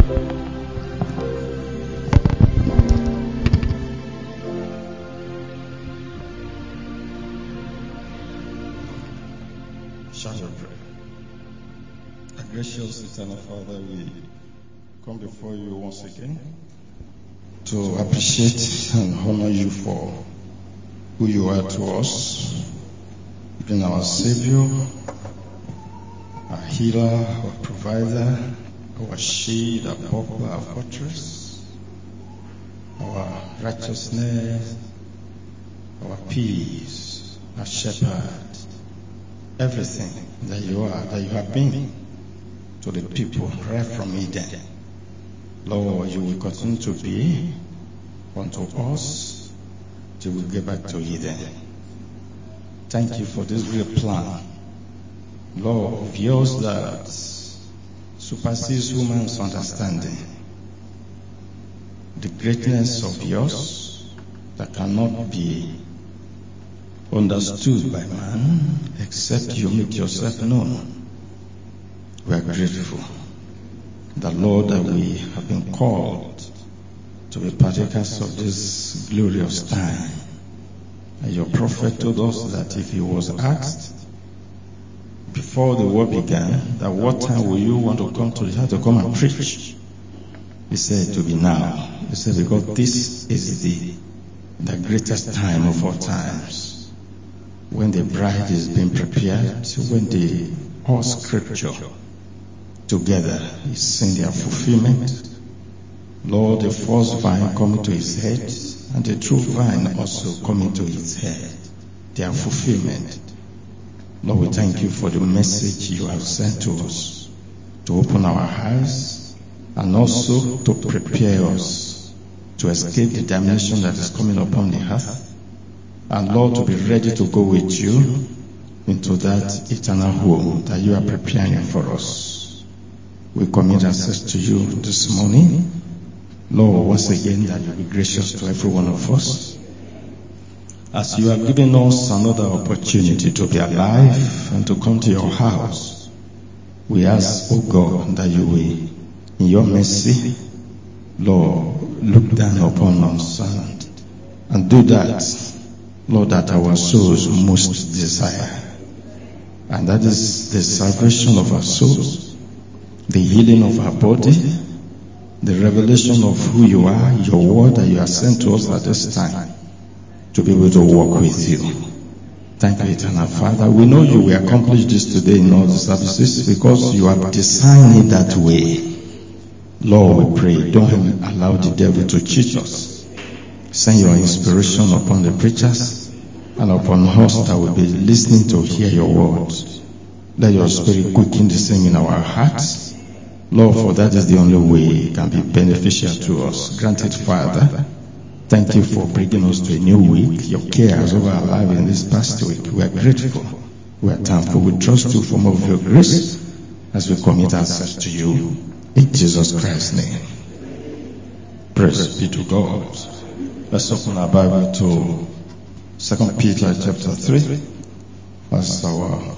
Shall we pray? Our gracious eternal Father, we come before you once again to appreciate and honor you for who you are to us, being our Savior, our healer, our provider, our shield, our buckler, our fortress, our righteousness, our peace, our shepherd, everything that you are, that you have been to the people right from Eden. Lord, you will continue to be unto us till we get back to Eden. Thank you for this great plan, Lord, of yours that supersedes human's understanding. The greatness of yours that cannot be understood by man except you make yourself known. We are grateful that, Lord, that we have been called to be partakers of this glorious time. And your prophet told us that if he was asked before the war began that what time will you want to come to the house to come and preach, he said to be now. He said because this is the greatest time of all times, when the bride is being prepared, when the all scripture together is seeing their fulfillment. Lord, the false vine coming to his head and the true vine also coming to his head, their fulfillment. Lord, we thank you for the message you have sent to us to open our eyes and also to prepare us to escape the damnation that is coming upon the earth. And Lord, to be ready to go with you into that eternal home that you are preparing for us. We commit ourselves to you this morning. Lord, once again, that you be gracious to every one of us. As you have given us another opportunity to be alive and to come to your house, we ask, O God, that you will, in your mercy, Lord, look down upon us and do that, Lord, that our souls most desire. And that is the salvation of our souls, the healing of our body, the revelation of who you are, your word that you have sent to us at this time, to be able to walk with you. Thank you, eternal Father. We know you will accomplish this today in all the services because you have designed it that way. Lord, we pray, don't allow the devil to cheat us. Send your inspiration upon the preachers and upon us that will be listening to hear your words. Let your spirit quicken the same in our hearts. Lord, for that is the only way it can be beneficial to us. Grant it, Father. Thank you for bringing us to a new week. Your care has over our life in this past week. We are grateful. We are thankful. We trust you for more of your grace as we commit ourselves to you. In Jesus Christ's name. Praise be to God. Let's open our Bible to 2 Peter chapter 3 as our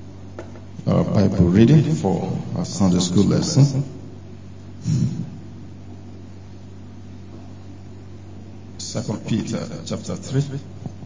Bible reading for our Sunday school lesson. 2 Peter chapter 3.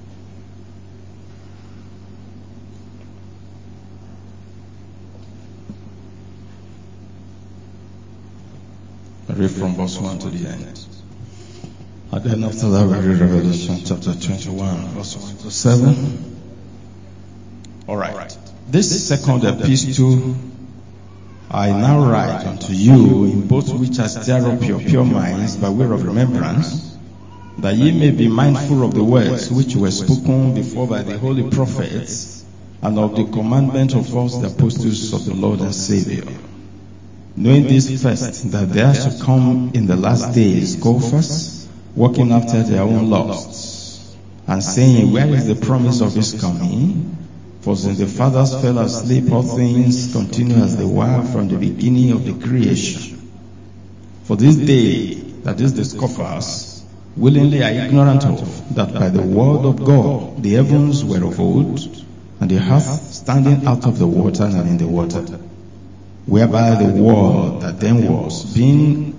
I read from verse 1 to the end. And then after that we read Revelation chapter 21, verse 1 to 7. Alright. This second epistle I now write unto you, in both which I stir up your pure minds by way of remembrance, that ye may be mindful of the words which were spoken before by the holy prophets, and of the commandment of us the apostles of the Lord and Savior. Knowing this first, that there shall come in the last days scoffers, walking after their own lusts, and saying, where is the promise of his coming? For since the fathers fell asleep, all things continue as they were from the beginning of the creation. For this day, that is the scoffers, willingly are ignorant of, that by the word of God the heavens were of old, and the earth standing out of the water and in the water, whereby the world that then was, being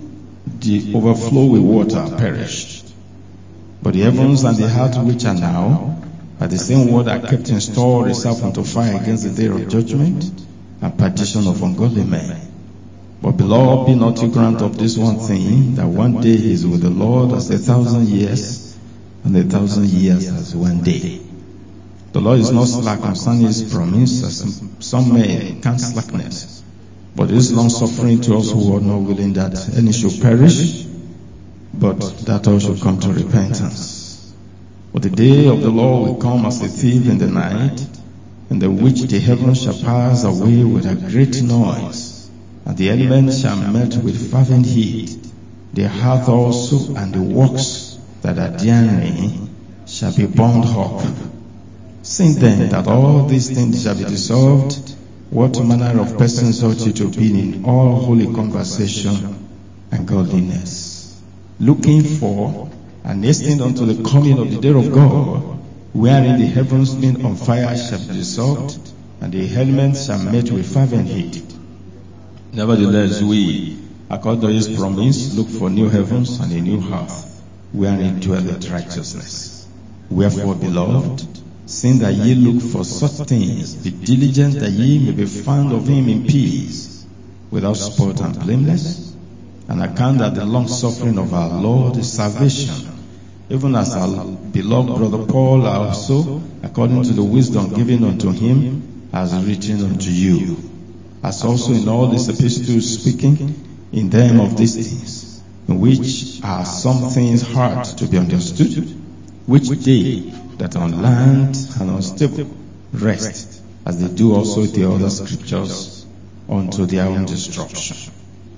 overflow with water perished. But the heavens and the earth which are now, by the same word are kept in store, reserved unto fire against the day of judgment and perdition of ungodly men. But beloved, be not ignorant of this one thing, that one day is with the Lord as 1,000 years, and 1,000 years as one day. The Lord is not slack concerning his promise, as some men count slackness, but is long suffering to us who are not willing that any should perish, but that all should come to repentance. For the day of the Lord will come as a thief in the night, in the which the heavens shall pass away with a great noise, and the elements shall melt with fervent heat. The earth also and the works that are therein shall be burned up. Seeing then that all these things shall be dissolved, what manner of persons ought you to be in all holy conversation and godliness, looking for and hastening unto the coming of the day of God, wherein the heavens being on fire shall be dissolved, and the elements shall melt with fervent heat. Nevertheless, we, according to his promise, look for new heavens and a new earth, wherein dwelleth righteousness. Wherefore, beloved, seeing that ye look for such things, be diligent that ye may be found of him in peace, without spot and blameless, and account that the long suffering of our Lord is salvation, even as our beloved brother Paul also, according to the wisdom given unto him, has written unto you, as also in all these epistles, speaking in them of these things, in which are some things hard to be understood, which they that are on land and unstable rest, as they do also the other scriptures, unto their own destruction.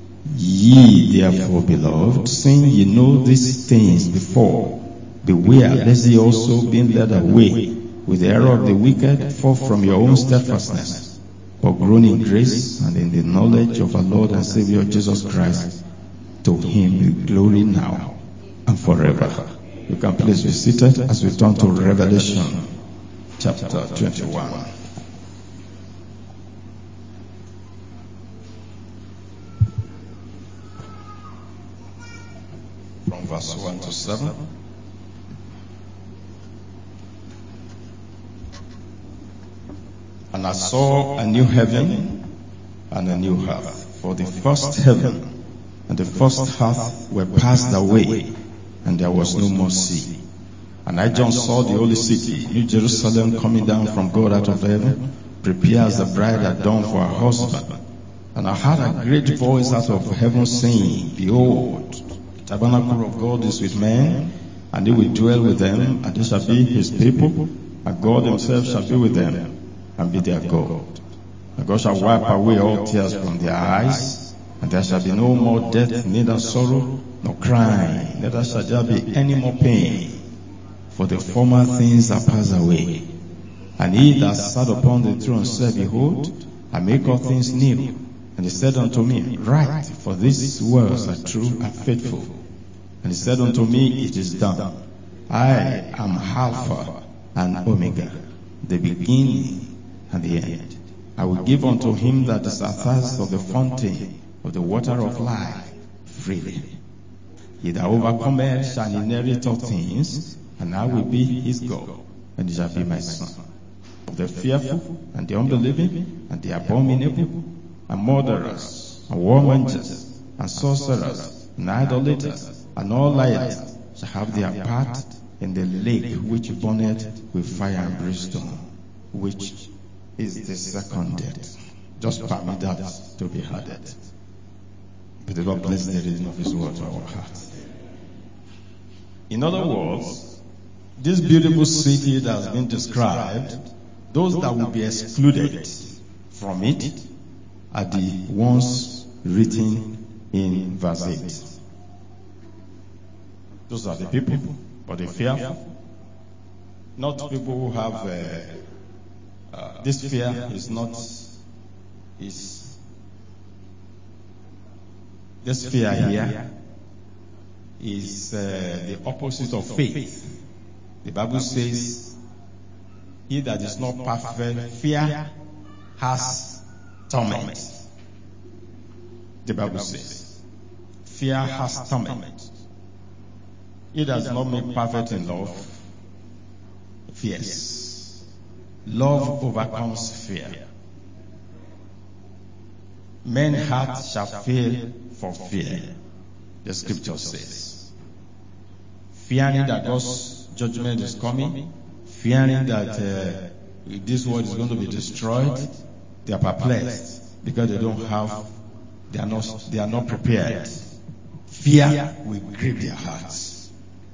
Ye therefore, beloved, seeing ye know these things before, beware lest ye also, being led away with the error of the wicked, fall from your own steadfastness, but grown in grace and in the knowledge of our Lord and Savior Jesus Christ. To him be glory now and forever. You can please be seated as we turn to Revelation chapter 21. From verse 1 to 7. And I saw a new heaven and a new earth, for the first heaven and the first earth were passed away, and there was no more sea. And I, John, saw the holy city, New Jerusalem, coming down from God out of heaven, prepared as a bride adorned for her husband. And I heard a great voice out of heaven saying, Behold, the tabernacle of God is with men, and he will dwell with them, and they shall be his people, and God himself shall be with them, and be their God. And God shall wipe away all tears from their eyes, and there shall be no more death, neither sorrow, nor crying, neither shall there be any more pain, for the former things are passed away. And he that sat upon the throne said, Behold, I make all things new. And he said unto me, Write, for these words are true and faithful. And he said unto me, It is done. I am Alpha and Omega, the beginning and the end. I will give unto him that is athirst of the fountain of the water of life freely. He that overcometh shall inherit all things, and I will be his God, and he shall be my son. Of the fearful, and the unbelieving, and the abominable, and murderers, and warmongers, and sorcerers, and idolaters, and all liars shall have their part in the lake which burneth with fire and brimstone, which is the second death. Just permit that to be added. May the Lord bless the reading of his word to our hearts. In other words, this beautiful city that has been described, those that will be excluded from it are the ones written in verse 8. Those are the people, but the fearful. Not people who have this fear is not this fear here is the opposite of faith. The Bible says, he that is not perfect, fear has torment. The Bible says, fear has torment. He does not make perfect in love fears. Love overcomes fear. Men's hearts shall fail for fear, the scripture says. Fearing that God's judgment is coming, fearing that this world is going to be destroyed, they are perplexed because they are not prepared. Fear will grip their hearts.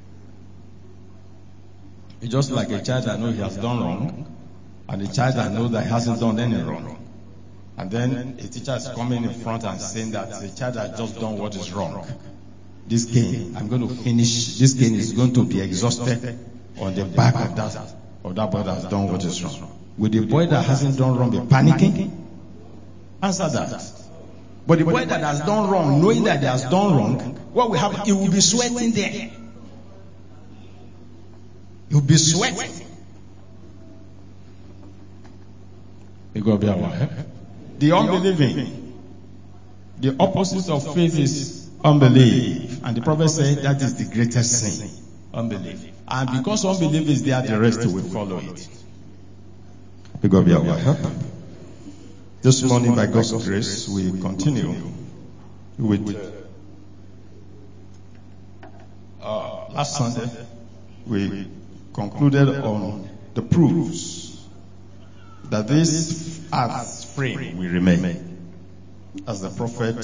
It's just like a child that knows he has done wrong, and a child that knows that he hasn't done any wrong. And then a teacher is coming in front and saying that the child has just done what is wrong. This cane, I'm going to finish, this cane is going to be exhausted on the back of that boy that has done what is wrong. Will the boy that hasn't done wrong be panicking? Answer that. But the boy that has done wrong, knowing that he has done wrong, what will happen? He will be sweating there. He will be sweating. May God be our help. The unbelieving, the opposite of faith is unbelief. And the prophet said that is the greatest sin. Unbelief. And because unbelief is there, the rest will follow it. May God be our help. This morning, by God's grace, we continue with last Sunday, we concluded on the proofs that this earth's frame will remain, as the prophet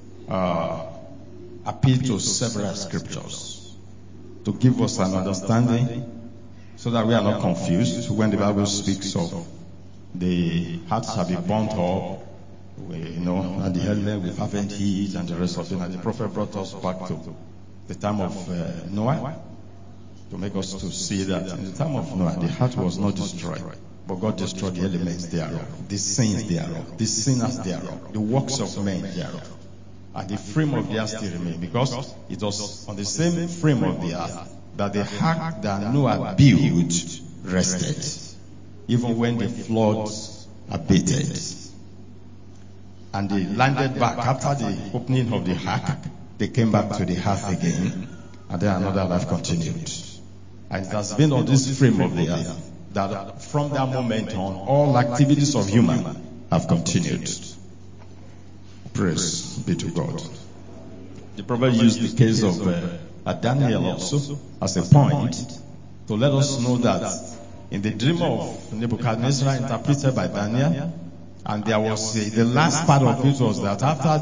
appealed to several scriptures to give us an understanding so that we are not confused when the Bible speaks of the heart shall be burnt up, and the helmet with fervent heat and the rest of it. And the prophet brought us back to the time of Noah to make us to see that in the time of Noah, the heart was not destroyed, but God destroyed the elements thereof, the sins thereof, the sinners thereof, the works of men thereof. And the frame of the earth still remained, because it was on the same frame of the earth that the ark that Noah built rested, even when the floods abated. And they landed back after the opening of the ark. They came back to the earth again, and then another life continued. And it has been on this frame of the earth that from that moment on, all activities of human have continued. Praise be to God. The prophet used the case of Daniel also as a point to let us know that in the dream of Nebuchadnezzar interpreted by Daniel, and there was the last part of it was that after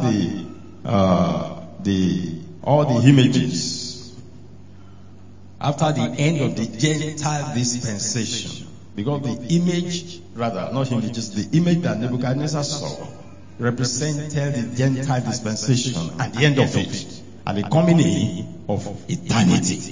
all the images, after the end of the Gentile dispensation, because the image, rather not images, the image that Nebuchadnezzar saw represented the Gentile dispensation and the end of it, and the coming in of eternity.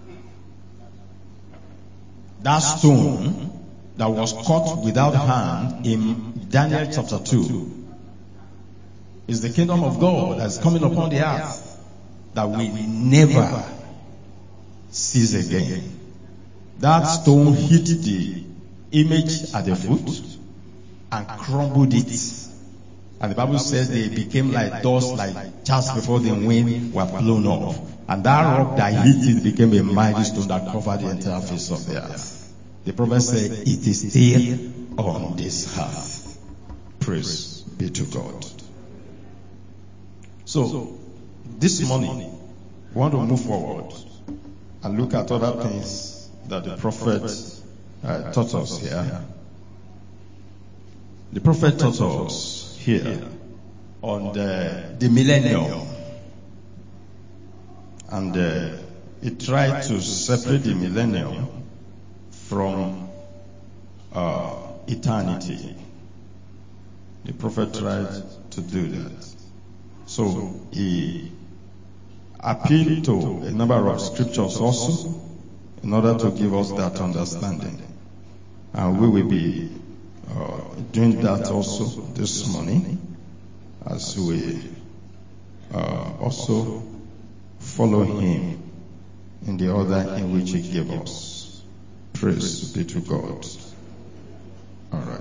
That stone that was cut without hand in Daniel chapter 2 is the kingdom of God that's coming upon the earth that we never cease again. That stone hit the image at the foot and crumbled it. And the Bible says they became like dust, like chaff before the wind were blown off. And that rock that hit it became a mighty stone that covered the entire face of the earth. The prophet said, it is still on this earth. Praise be to God. So, this morning, we want to move forward and look at other things that the prophet taught us here. The prophet taught us here on the millennium. And he tried to separate the millennium from eternity. The prophet tried to do that. So he appealed to a number of scriptures also in order to give us that understanding. And we will be doing that also this morning as we also follow him in the order in which he gave us. Praise be to God. All right.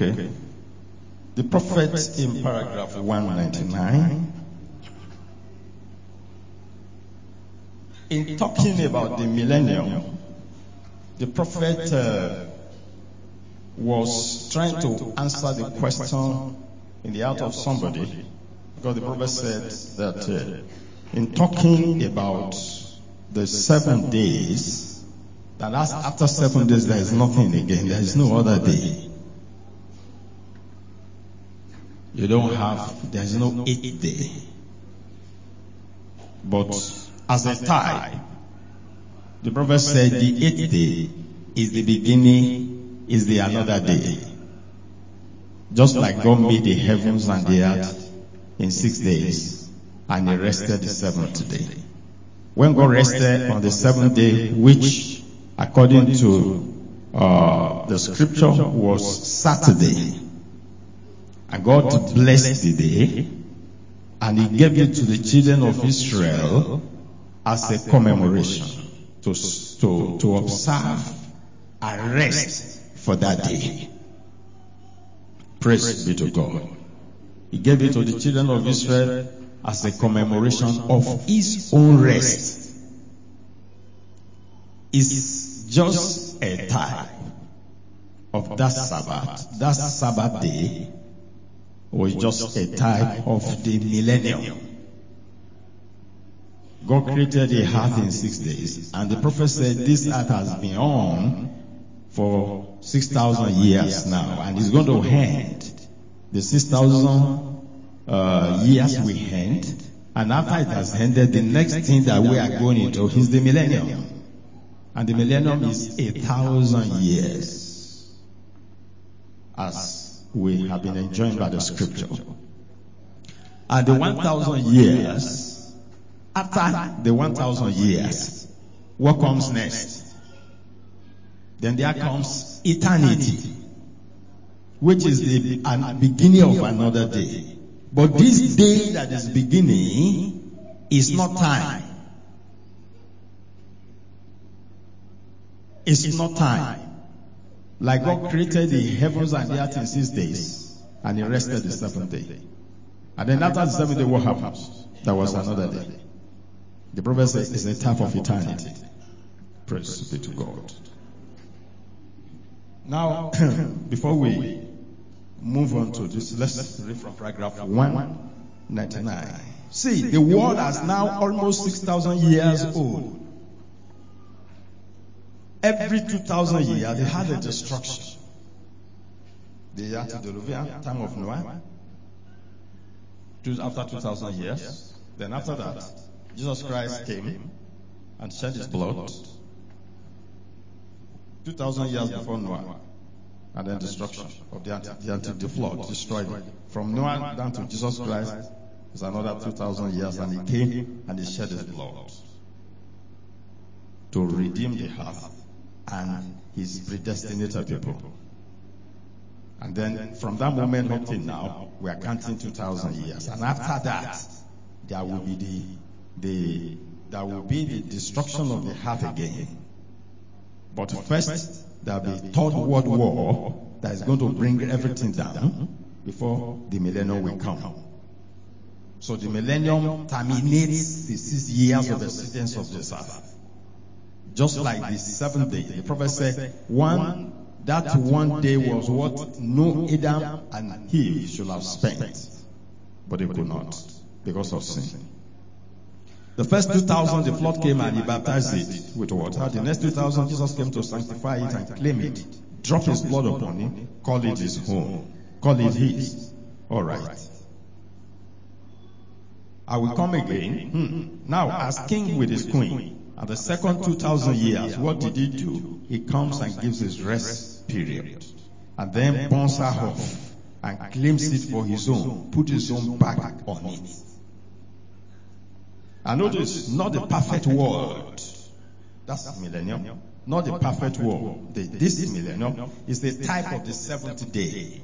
Okay. The prophet in paragraph 199, in talking about the millennium, the prophet was trying to answer the question in the heart of somebody, because the prophet said that in talking about the 7 days, that after 7 days there is nothing again, there is no other day. You don't have, there is no 8th day. But as a type, the prophet said the 8th day is the beginning, is the another day. Just like God made the heavens and the earth in 6 days, and he rested the 7th day. When God rested on the 7th day, which according to the scripture was Saturday, and God blessed the day, and he gave it to the children of Israel as a commemoration to observe and rest for that day. Praise be to God. He gave it to the children of Israel as a commemoration of his own rest. It's just a type of that Sabbath. That Sabbath day was just a type of the millennium. God created the earth in 6 days, and the prophet said this earth has been on for 6,000 years now, and it's going to end. The 6,000 years we end, and after it has ended, the next thing that we are going into is the millennium. And the millennium is 1,000 years, as we have been enjoying by the scripture. And the 1,000 years, after the 1,000 years, what comes next? Then there comes eternity, which is the beginning of another day. But this day that is beginning is not time. It's not time. Like God created the heavens and the earth in 6 days, and he rested the 7th day. And then after the 7th day, what happens? There was another day. The prophet says it's a type of eternity. Praise be to God. Now, before we move on to this, let's read from paragraph 199. See, the world is now almost 6,000 years old. Every 2,000 years, they had a destruction. The antediluvian time of Noah, after 2,000 years. Then after that, Jesus Christ came and shed his blood. 2,000 years before Noah, and then destruction of the flood destroyed it. From Noah down to Jesus Christ is another 2,000 years, and he came and he shed his blood to redeem the earth and his predestinated people. And then from that moment up till now, we are counting 2,000 years. And after that, there will be the destruction of the earth again. But first, there will be Third World War that is going to bring everything down before the millennium will come. So the millennium terminates the 6 years of existence of this earth. Just like the 7th day. The prophet said, that one day was what no Adam and Eve should have spent. But they could not, because of sin. The first 2,000, the flood came and he baptized it with water. The next 2,000, Jesus came to sanctify it and claim it. Drop his blood upon it, call it his home. Call it his. Alright. I will come again. Now, as king with his queen, and the second 2,000 years, what did he do? He comes and gives his rest period. And then burns her off and claims it for his own. Put his own back on it. And notice, not the perfect world. That's millennium. Not the perfect world. This millennium is the type of the 7th day,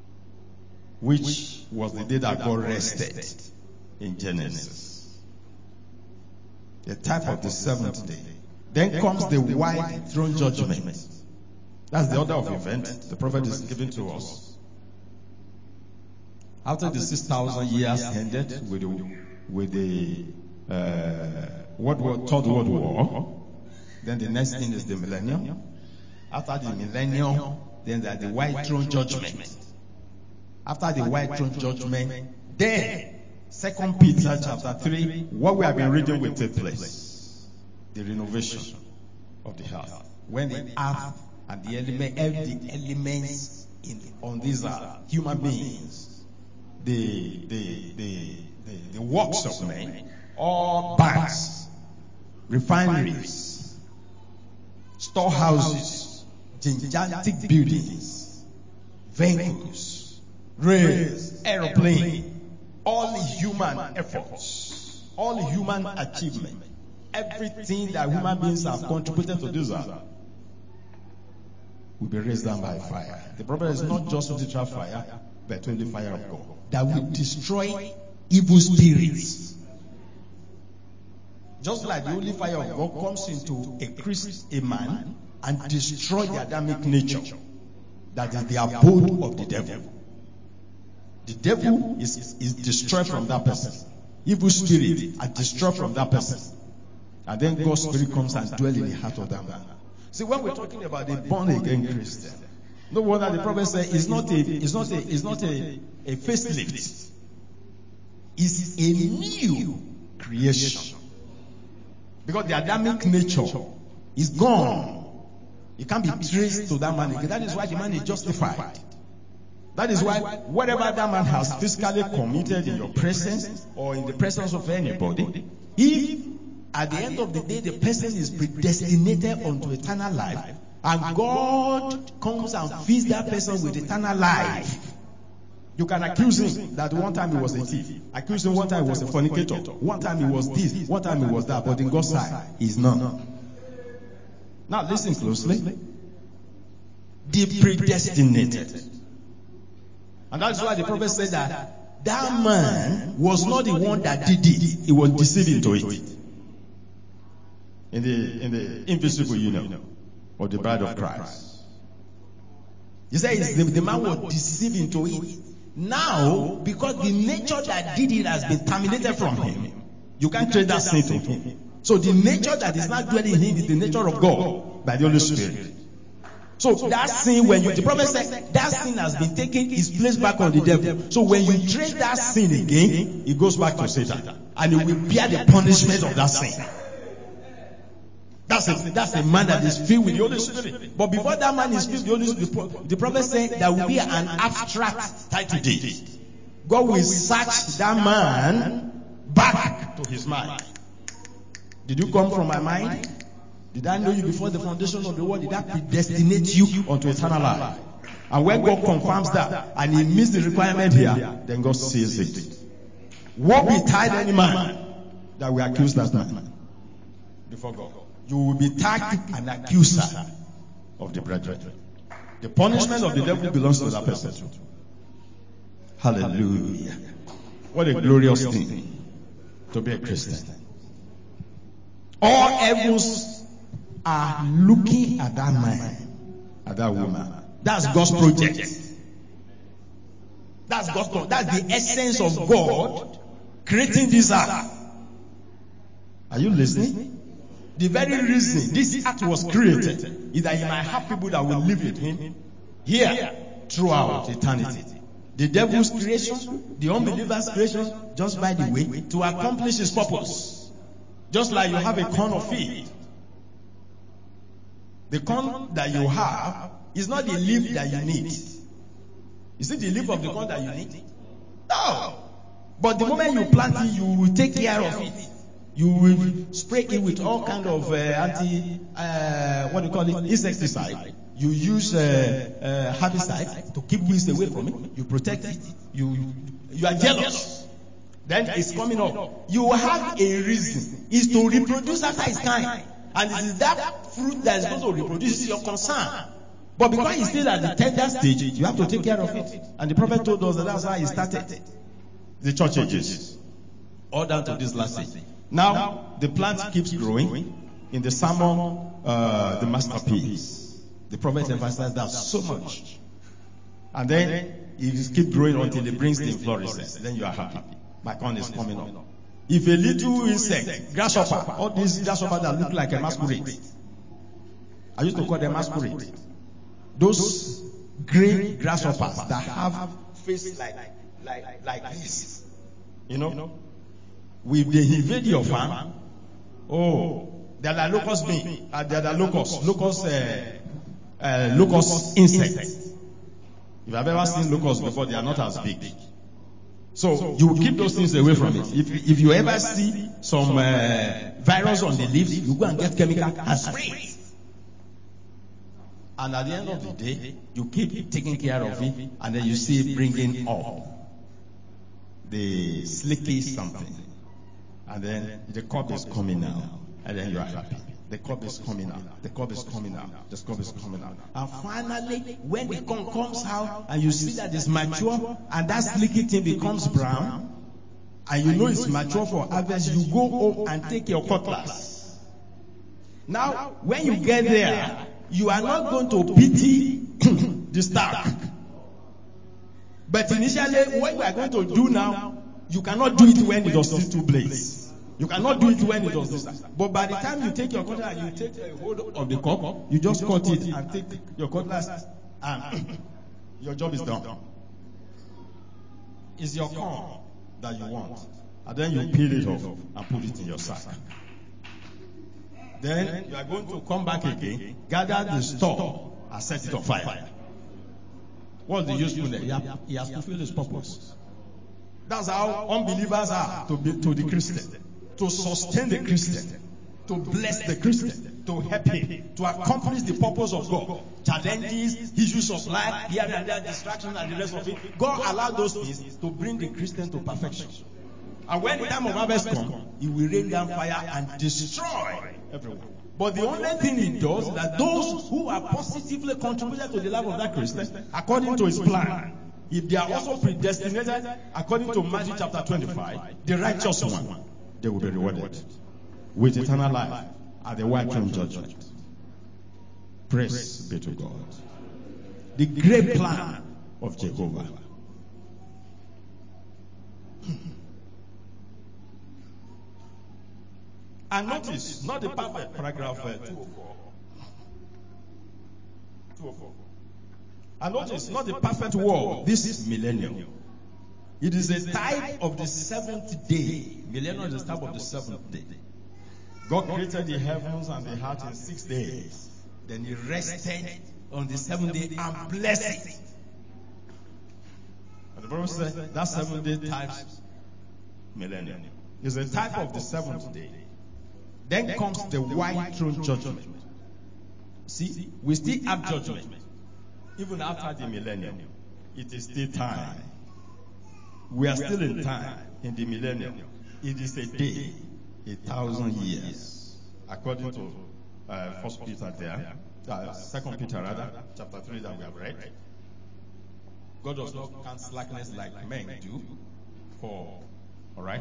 which was the day that God rested in Genesis. The type of the 7th day. Then comes the white throne judgment. That's the order of events the prophet is giving to us. After the 6,000 years ended with the Third World War, then the next thing is the millennium. After the millennium, then there's the White Throne Judgment. After the White Throne Judgment, then 2 Peter chapter 3, what we have been reading will take place. The renovation of the earth. When the earth and every elements on these earth, human beings, the works of men, all banks, refineries, storehouses, gigantic buildings, vehicles, rails, aeroplane, all human efforts, all human achievement, everything that human beings have contributed to this earth will be raised down by fire. The problem is not just literal fire, but only fire of God that will destroy evil spirits. Just like the holy fire of God comes into a man and destroy the Adamic nature, that is the abode of the devil. The devil is destroyed from that person. Evil spirit are destroyed from that person. And then God's spirit comes and dwells in the heart of that man. See, when we're talking about a born again Christian, no wonder the prophet said it's not a facelift. It's a new creation. Because the Adamic nature is gone. It can't be traced to that man again. That is why the man is justified. That is why whatever that man has physically committed in your presence or in the presence of anybody, if at the end of the day the person is predestinated unto eternal life, and God comes and feeds that person with eternal life, you can accuse him that one time he was a thief, accuse him one time he was a fornicator, one time he was this, one time he was that, but in God's side, he is none. Now listen closely. The predestinated. And that's why the prophet said that man was not the one that did it, he was deceived into it. In the invisible union of the bride of Christ. He says the man was deceived into it. Now, because the nature that did it has been terminated from him, you can't trade that sin to him. So the nature that is not dwelling in him is the nature of God by the Holy Spirit. So that sin, the prophet said, that sin has been taken, is placed back on the devil. So when you trade that sin again, it goes back to Satan. And he will bear the punishment of that sin. That's a man that is filled with the Holy Spirit. But before that man is filled with the Holy Spirit, the prophet said there will be an abstract title deed. God will search that man back to his mind. Did you come from my mind? Did I know you before the foundation of the world? Did I predestinate you unto eternal life? And when God confirms that and he meets the requirement here, then God seals it. Woe betide any man that will accuse that man before God. You will be tagged an accuser of the brethren. The punishment of the devil belongs to that person too. Hallelujah. What a glorious thing to be a Christian. All heavens are looking at that man, at that woman. That's God's project. That's God's project. That's the essence of God creating this earth. Are you listening? The very reason this earth was created is that he might have people that will live with him here throughout eternity. The devil's creation, the unbeliever's creation, just by the way, to accomplish his purpose. Just like you have a corn of field. The corn that you have is not the leaf that you need. Is it the leaf of the corn that you need? No. But the moment you plant it, you will take care of it. You will spray it with all kind of insecticide. You use herbicide to keep weeds away from it. You protect it. You are jealous. Then it's coming up. You have a reason. It's to reproduce after its kind. And it is that fruit that is going to reproduce is your concern. But because it's still at the tender stage, you have to take care of it. And the prophet told us that that's why he started the church ages. All down to this last stage. Now, the plant keeps growing. In the sermon, the masterpiece, the prophet emphasized that so much. And then, it keep growing until it brings the inflorescence. Then you are happy. My corn is coming up. If a little insect, grasshopper, all these grasshoppers that look like a masquerade, I used to call them masquerade. Those green grasshoppers that have face like this, you know, if they invade your farm, they're like locust bean, they're the locust insects. If I've ever seen locusts before, they are not as big. So you keep those things away from it. If you ever see some virus on the leaves, you go and get chemical and spray it. And at the end of the day, you keep taking care of it, and then you see it bringing up the slicky something. And then the crop is coming out, and then you are happy. The crop is coming out. The crop is coming out. The crop is coming out. And finally, when the corn comes out, and you see that it's mature, and that slicky thing becomes brown, and you know it's mature for harvest, you go home and take your cutlass. Now, when you get there, you are not going to pity the stalk. But initially, what you are going to do now, you cannot do it when it does still two blades. You cannot do it when it does this. But by the time you take your cutlass and you take a hold of the cup, you just cut it and take your cutlass, and your job is done. It's your corn that you want, and then you peel it off and put it in your sack. Then you are going to come back again, gather the store, and set it on fire. What's the usefulness? He has fulfilled his purpose. That's how unbelievers are to the Christian. To sustain the Christian, to bless the Christian, to help him, to accomplish the purpose of God. Challenges, issues of life, here and there, distractions, and the rest of it. God allowed those things to bring the Christian to perfection. And when the time of harvest comes, He will rain down fire and destroy everyone. But the only thing He does is that those who are positively contributed to the life of that Christian, according to His plan, if they are also predestinated, according to Matthew chapter 25, the righteous one, they will be rewarded with eternal life at the white throne judgment. Praise be to God. The great plan of Jehovah. And notice, not the perfect, paragraph 204. And notice, not the perfect world, this millennium. It is a type of the seventh day. Millennium is a type of the seventh day. God created the heavens and the earth in 6 days. Then He rested on the seventh day and blessed it. And the Bible says that 7 day types millennium. It's a type of the seventh day. Then comes the white throne judgment. See, we still have judgment. Even after the millennium, it is still time. We are still in time, in the millennium. It is a day, 1,000 years. According to 1 Peter there, 2 Peter rather, chapter 3 that we have read. God does not count slackness like men do. Alright?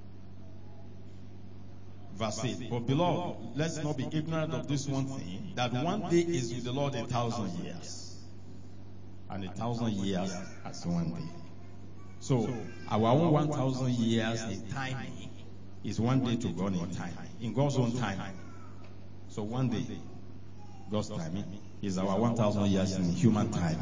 Verse 8. But beloved, let's not be ignorant of this one thing, that one day is with the Lord 1,000 years. And 1,000 years as 1 day. So, our own 1,000 years in time is 1 day to God in time, in God's own time. So 1 day, God's timing, is our 1,000 years in human time.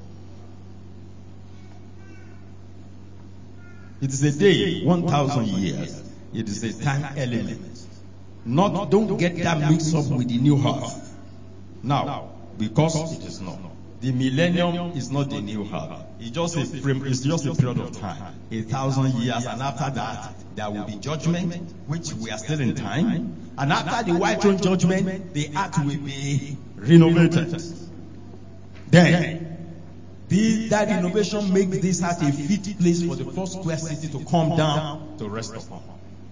It is a day, 1,000 years. It is a time element. Don't get that mixed up with the new earth. Now, because it is not. The millennium is not the new earth. It's just a period of time, 1,000 years, and after that there will be judgment, which we are still in time. And after the white throne judgment, the earth will be renovated. Then, that renovation makes this earth a fit place for the first square city to come down to rest upon.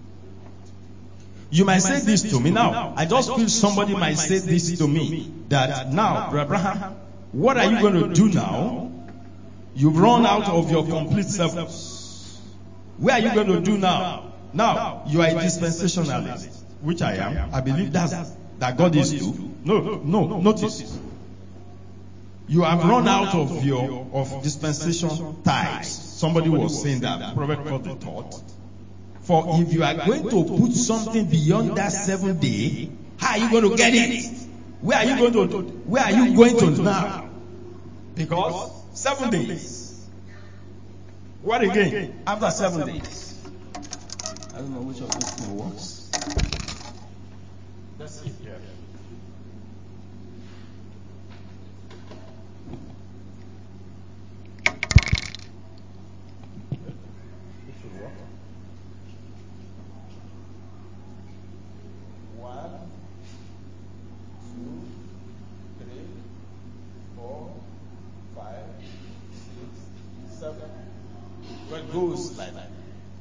You might say this to me now. I just feel somebody might say this to me that now, Brother Abraham, what are you going to do now? You've run out of your complete self. Where are you going to do now? Now, you are a dispensationalist, which I am. I believe that God is too. No, notice. you have run out of dispensation types. Somebody was saying that, Prophet called the thought. For if you are going to put something beyond that 7 day, how are you going to get it? Where are you going to now? Because 7 days. What again? After 7 days. I don't know which of these things works. Let's see here. This should work. 1, 2, 3, 4, 5, 6, 7. Well, it goes like that.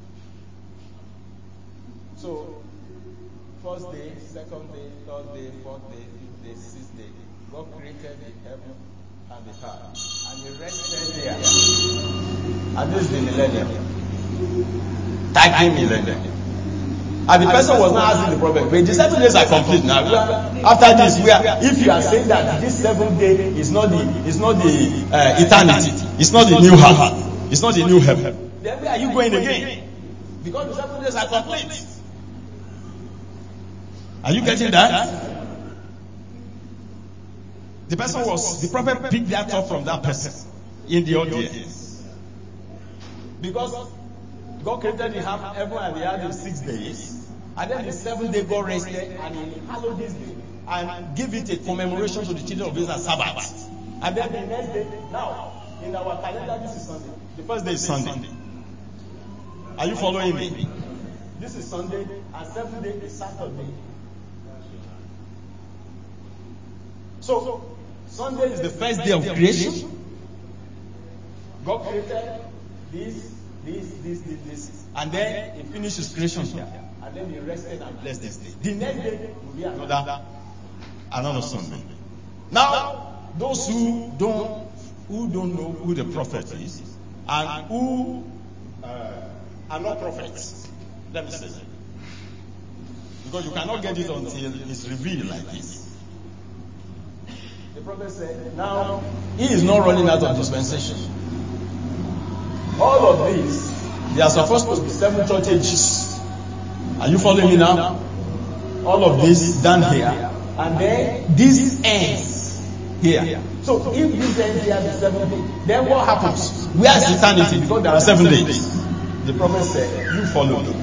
So, first day, second day, third day, fourth day, fifth day, sixth day. God created the heaven and the earth. And He rested there. And this is the millennium. Tag millennium. And the person was not asking the problem. But the 7 days are complete now. After this, if you are saying that this 7th day is not the eternity, it's not the new heart, it's not the new heaven, then where are you going again? Because the 7 days are complete. Are you getting that? The prophet picked that up from that person in the audience. Because God created the heaven and the earth in 6 days. And then the 7th day God rested and He hallowed this day and give it a commemoration to the children of Israel Sabbath. And then the next day, now, in our calendar, this is Sunday. The first day is Sunday. Are you following me? This is Sunday and 7th day is Saturday. So, Sunday is the first day of creation. God created this, and then He finished His creation here. And then He rested and blessed this day. The next day will be another Sunday. Now, those who don't know who the prophet is, and who are not prophets, let me say that. Because you cannot get it until it's revealed like this. The prophet said, now, he is not running out of dispensation. All of these, they are supposed to be 7 church ages. Are you following me now? All of this done here. And then this ends here. So if this ends here the 7th day, then what happens? Where is eternity? Because there are 7 days. The prophet said, you follow me.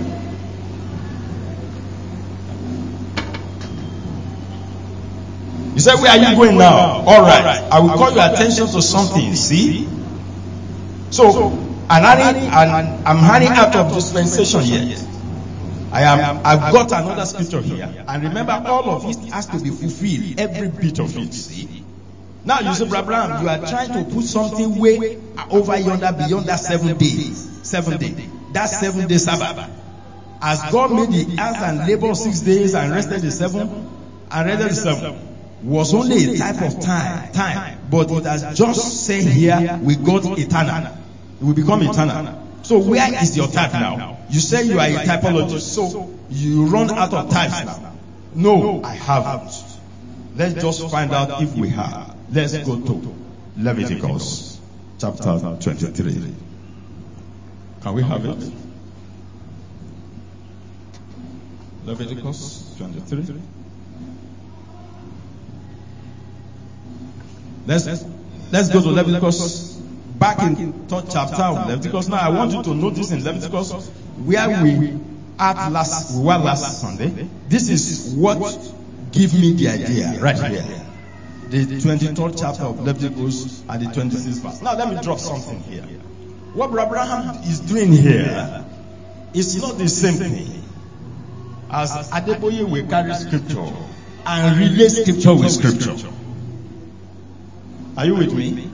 You said, where are you going now? Alright, I will call your attention to something, see? So, I'm hurrying out of dispensation here. I've got another scripture here. And remember, all of it has to be fulfilled. Every bit of it, see? Now you say, Brother Branham, you are trying to put something way over yonder beyond that 7 days. 7 days. That 7 day Sabbath. As God made the earth and labored 6 days and rested the 7th, and rested the 7th, was only a type of time. But it has just said here, we got eternal. It will become eternal. So where is your type now? You say you are a typologist, so you run out of types now. No, I haven't. Let's just find out if we have. Let's go to Leviticus chapter 23. Can we have it? Leviticus 23. Let's go to Leviticus. Back in 3rd chapter of Leviticus. Now I want you to notice in Leviticus where we were last Sunday. This is what gives me the idea right here. The 23rd chapter of Leviticus and the 26th verse. Now let me drop something here. What Brother Abraham is doing here is not the same thing as Adeboye will carry scripture and relate scripture with scripture. Are you with me?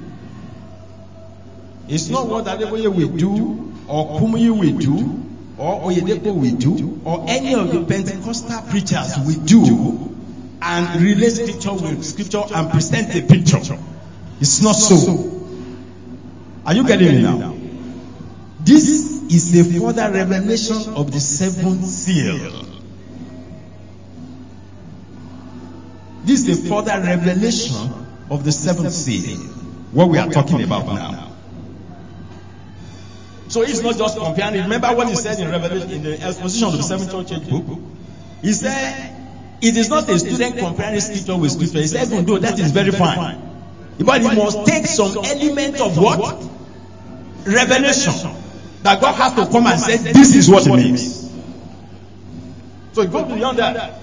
It's not what Adeboye will do, or Kumuyi will do, or Oyedepo will do, or any of the Pentecostal preachers will do, and relate scripture with scripture and present a picture. It's not so. Are you getting it now? This is a further revelation of the 7th seal. This is a further revelation of the 7th seal. what we are talking about now. So it's not just comparing. Remember what he said in Revelation, in the exposition of the 7th church book? He said, it is not a student comparing scripture with scripture. He said, even though that is very fine, but he must take some element of what? Revelation. That God has to come and say, this is what it means. So it goes beyond that.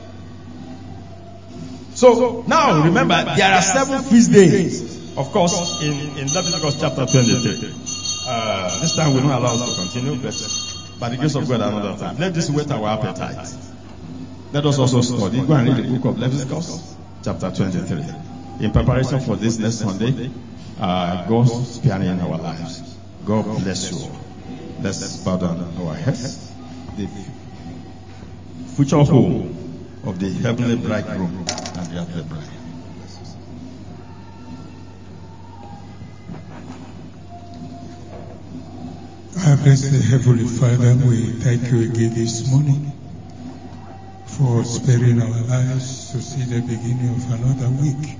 So now remember, there are 7 feast days. Of course, in Leviticus chapter 23. This time will not allow us to continue, but by the grace of God another time. Let this whet our appetite. Let us also study. Go and read the book of Leviticus chapter 23. In preparation for this next Sunday, God's sparing in our lives. God bless you all. Let's bow down our heads. The future home of the heavenly bridegroom and the earthly bride. Our blessed Heavenly Father, we thank you again this morning for sparing our lives to see the beginning of another week.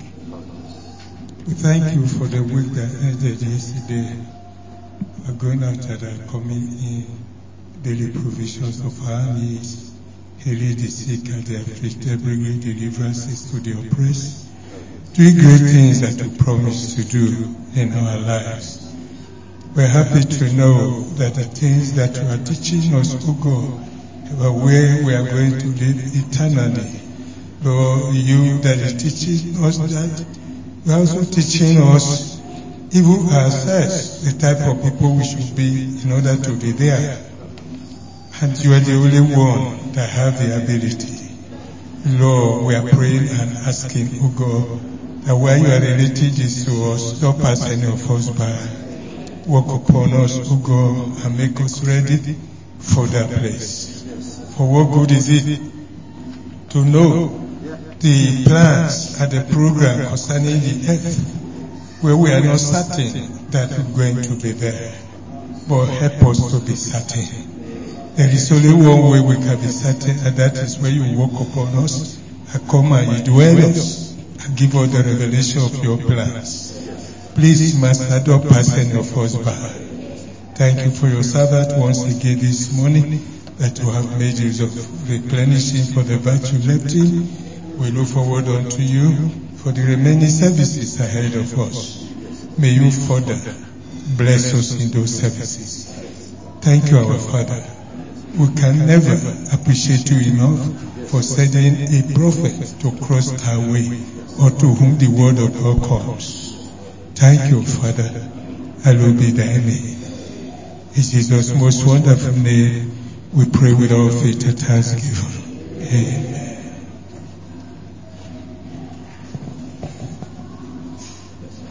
We thank you for the week that ended yesterday. We're going out and coming in daily provisions of our needs, healing the sick and the afflicted, bringing deliverances to the oppressed, doing great things that you promised to do in our lives. We're happy to know that the things that you are teaching us, O God, are where we are going to live eternally. Lord, you that is teaching us that, you are also teaching us, even ourselves, the type of people we should be in order to be there. And you are the only one that have the ability. Lord, we are praying and asking, O God, that while you are relating this to us, don't pass any of us by. Walk upon us, O God, and make us ready for that place. For what good is it to know the plans and the program concerning the earth, where we are not certain that we're going to be there, but help us to be certain. There is only one way we can be certain, and that is when you walk upon us and come and you dwell us and give us the revelation of your plans. Please, Master, don't pass any of us by. Thank you for your servant once again this morning, that you have made use of replenishing for the virtue left in. We look forward unto you for the remaining services ahead of us. May you further bless us in those services. Thank you, our Father. We can never appreciate you enough for sending a prophet to cross our way, or to whom the word of God comes. Thank you, Father. Hallowed be thy name. In Jesus' most wonderful name, we pray with all faith and thanksgiving. Amen.